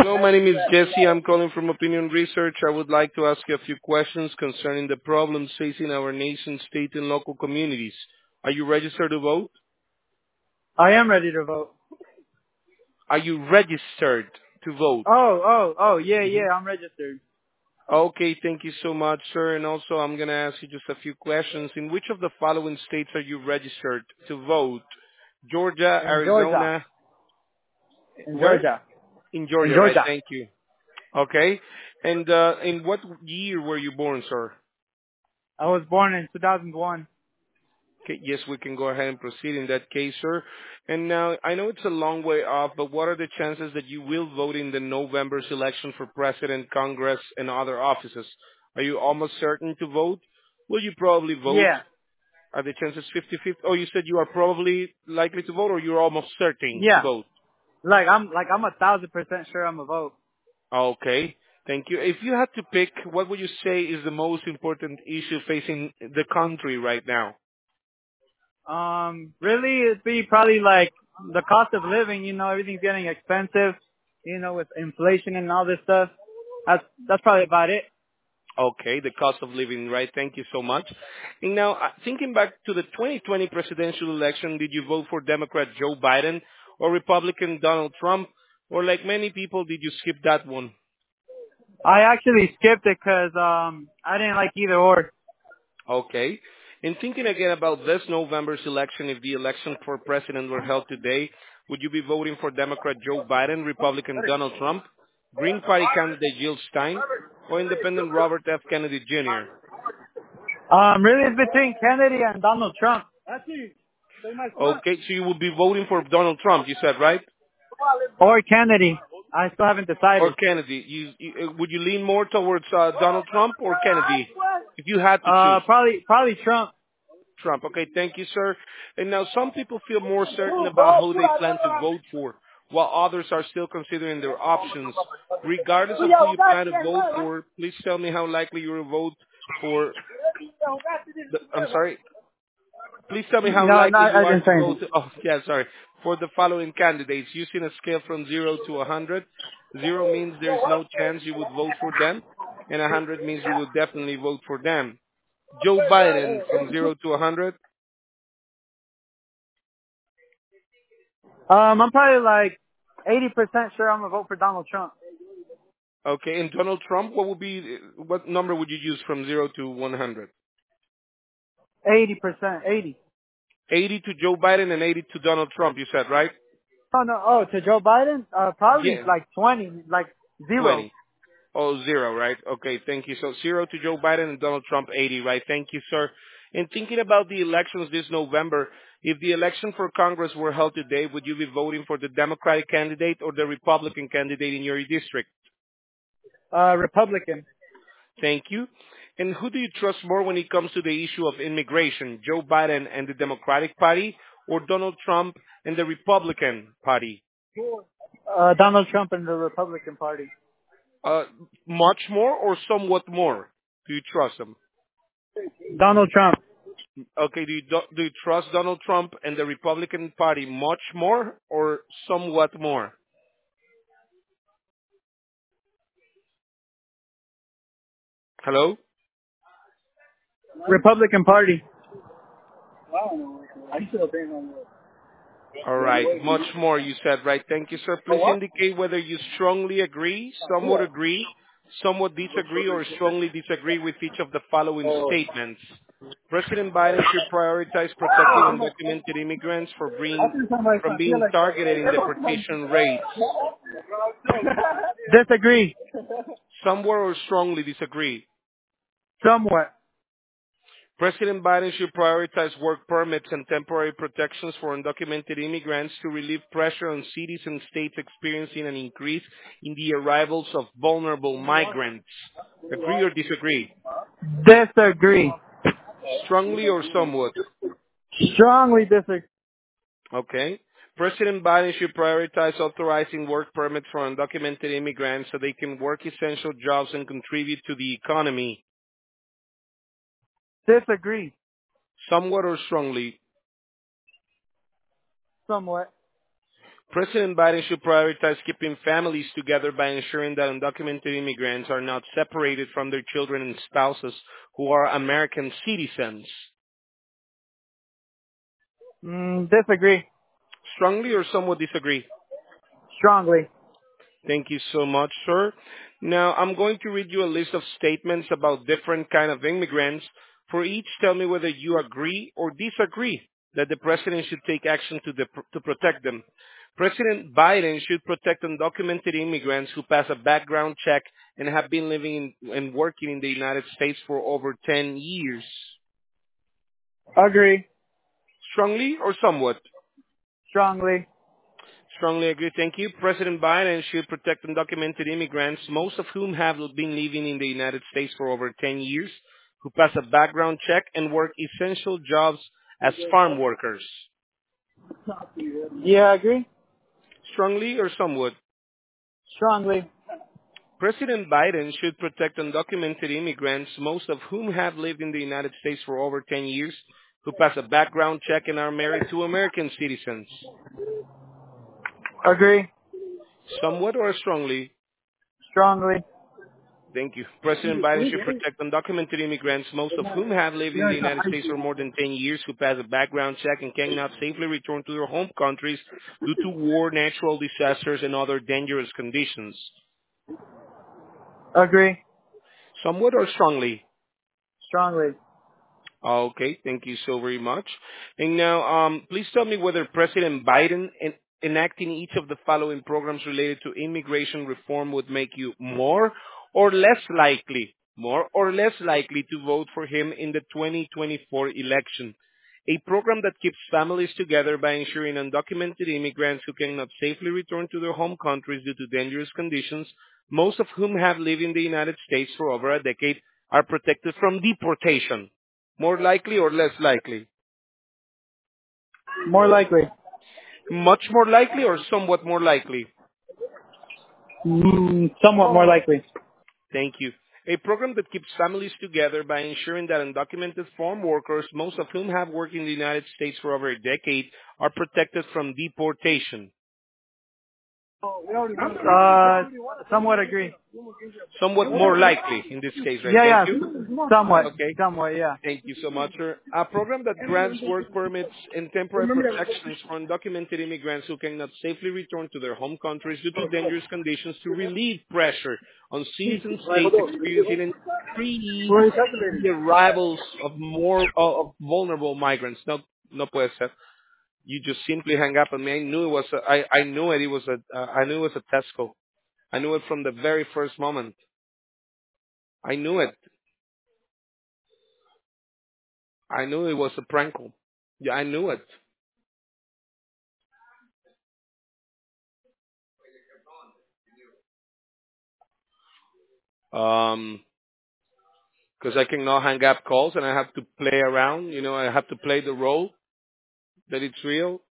Hello, my name is Jesse. I'm calling from Opinion Research. I would like to ask you a few questions concerning the problems facing our nation, state, and local communities. Are you registered to vote? I am ready to vote. Are you registered to vote? Yeah, hmm yeah, I'm registered. Okay, thank you so much, sir. And also, I'm going to ask you just a few questions. In which of the following states are you registered to vote? Georgia, In Georgia. Arizona, In where? Georgia. In In Georgia, right? Georgia. Thank you. Okay. And in what year were you born, sir? I was born in 2001. Okay, yes, we can go ahead and proceed in that case, sir. And now, I know it's a long way off, but what are the chances that you will vote in the November's election for president, Congress, and other offices? Are you almost certain to vote? Will you probably vote? Yeah. Are the chances 50-50? Oh, you said you are probably likely to vote, or you're almost certain to Yeah. vote? I'm 1,000% sure I'm a vote. Okay, thank you. If you had to pick, what would you say is the most important issue facing the country right now? Really, it'd be probably like the cost of living. Everything's getting expensive. With inflation and all this stuff. That's probably about it. Okay, the cost of living, right? Thank you so much. And now, thinking back to the 2020 presidential election, did you vote for Democrat Joe Biden or Republican Donald Trump? Or like many people, did you skip that one? I actually skipped it because I didn't like either or. Okay. And thinking again about this November's election, if the election for president were held today, would you be voting for Democrat Joe Biden, Republican Donald Trump, Green Party candidate Jill Stein, or Independent Robert F. Kennedy Jr.? Really, it's between Kennedy and Donald Trump. Okay, so you would be voting for Donald Trump, you said, right? Or Kennedy. I still haven't Or decided. Kennedy? Would you lean more towards Donald Trump or Kennedy if you had to choose? Probably Trump. Trump. Okay, thank you, sir. And now some people feel more certain about who they plan to vote for, while others are still considering their options. Regardless of who you plan to vote for, please tell me how likely you will vote for. I'm sorry. Please tell me how No, likely you I are didn't say to vote. anything. Oh, yeah, sorry. For the following candidates, using a scale from 0 to 100. 0 means there is no chance you would vote for them, and 100 means you will definitely vote for them. Joe Biden from 0 to 100. I'm probably like 80% sure I'm gonna vote for Donald Trump. Okay, and Donald Trump, what number would you use from 0 to 100? 80%, 80. 80 to Joe Biden and 80 to Donald Trump, you said, right? Oh no, to Joe Biden? Probably Yeah, like 20, like zero. 20. Oh, 0, right? Okay, thank you. So 0 to Joe Biden and Donald Trump, 80, right? Thank you, sir. And thinking about the elections this November, if the election for Congress were held today, would you be voting for the Democratic candidate or the Republican candidate in your district? Republican. Thank you. And who do you trust more when it comes to the issue of immigration, Joe Biden and the Democratic Party or Donald Trump and the Republican Party? Donald Trump and the Republican Party. Uh, much more or somewhat more? Do you trust them? Donald Trump. Okay, do you trust Donald Trump and the Republican Party much more or somewhat more? Hello? Republican Party. All right, much more you said, right? Thank you, sir. Please indicate whether you strongly agree, somewhat disagree, or strongly disagree with each of the following statements. President Biden should prioritize protecting undocumented immigrants from being targeted in deportation raids. Disagree. Somewhat or strongly disagree. Somewhat. President Biden should prioritize work permits and temporary protections for undocumented immigrants to relieve pressure on cities and states experiencing an increase in the arrivals of vulnerable migrants. Agree or disagree? Disagree. Strongly or somewhat? Strongly disagree. Okay. President Biden should prioritize authorizing work permits for undocumented immigrants so they can work essential jobs and contribute to the economy. Disagree. Somewhat or strongly? Somewhat. President Biden should prioritize keeping families together by ensuring that undocumented immigrants are not separated from their children and spouses who are American citizens. Disagree. Strongly or somewhat disagree? Strongly. Thank you so much, sir. Now, I'm going to read you a list of statements about different kind of immigrants. For each, tell me whether you agree or disagree that the president should take action to protect them. President Biden should protect undocumented immigrants who pass a background check and have been living and working in the United States for over 10 years. Agree. Strongly or somewhat? Strongly. Strongly agree. Thank you. President Biden should protect undocumented immigrants, most of whom have been living in the United States for over 10 years, who pass a background check and work essential jobs as farm workers. Yeah, agree. Strongly or somewhat? Strongly. President Biden should protect undocumented immigrants, most of whom have lived in the United States for over 10 years, who pass a background check and are married to American citizens. Agree. Somewhat or strongly? Strongly. Thank you. President Biden should protect undocumented immigrants, most of whom have lived in the United States for more than 10 years, who pass a background check and cannot safely return to their home countries due to war, natural disasters, and other dangerous conditions. Agree. Somewhat or strongly? Strongly. Okay, thank you so very much. And now, please tell me whether President Biden enacting each of the following programs related to immigration reform would make you more or less likely to vote for him in the 2024 election. A program that keeps families together by ensuring undocumented immigrants who cannot safely return to their home countries due to dangerous conditions, most of whom have lived in the United States for over a decade, are protected from deportation. More likely or less likely? More likely. Much more likely or somewhat more likely? Somewhat more likely. Thank you. A program that keeps families together by ensuring that undocumented farm workers, most of whom have worked in the United States for over a decade, are protected from deportation. Somewhat agree. Somewhat more likely in this case, right? Yeah, Thank yeah. you. Somewhat. Okay. Somewhat, yeah. Thank you so much, sir. A program that grants work permits and temporary protections for undocumented immigrants who cannot safely return to their home countries due to dangerous conditions to relieve pressure on citizen states experiencing and increase the arrivals of more of vulnerable migrants. No, no puede ser. You just simply hang up on me. I knew it was. I knew it. It was a. I knew it was a Tesco. I knew it from the very first moment. I knew it. I knew it was a prank call. Yeah, I knew it. Um, because I cannot hang up calls and I have to play around. You know, I have to play the role that it's real.